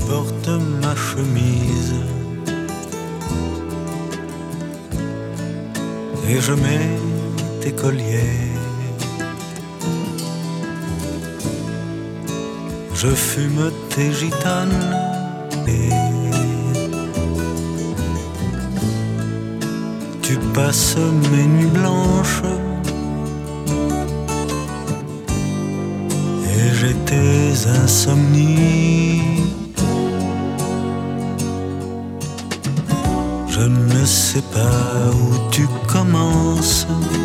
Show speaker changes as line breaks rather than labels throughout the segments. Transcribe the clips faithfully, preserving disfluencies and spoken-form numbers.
portes ma chemise et je mets tes colliers. Je fume tes gitanes et tu passes mes nuits blanches et j'ai tes insomnies. Je ne sais pas où tu commences,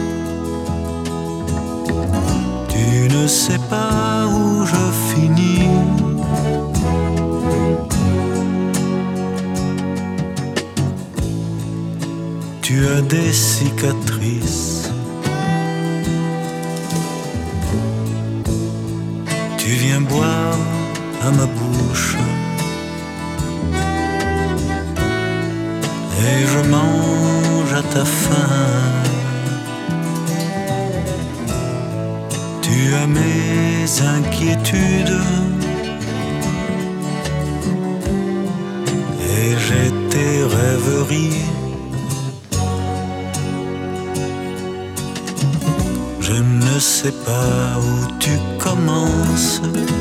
tu ne sais pas où je finis. Tu as des cicatrices, tu viens boire à ma bouche et je mange à ta faim. Tu as mes inquiétudes et j'ai tes rêveries. Je ne sais pas où tu commences,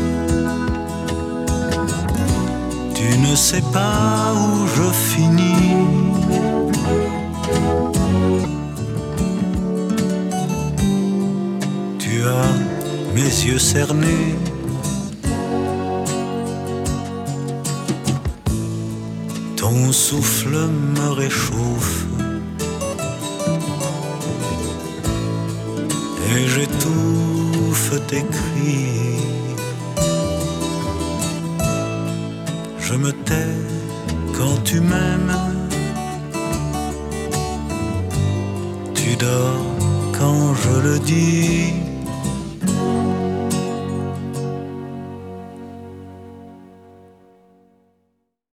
tu ne sais pas où je finis. Tu as mes yeux cernés, ton souffle me réchauffe et j'étouffe tes cris. Je me tais quand tu m'aimes, tu dors quand je le dis.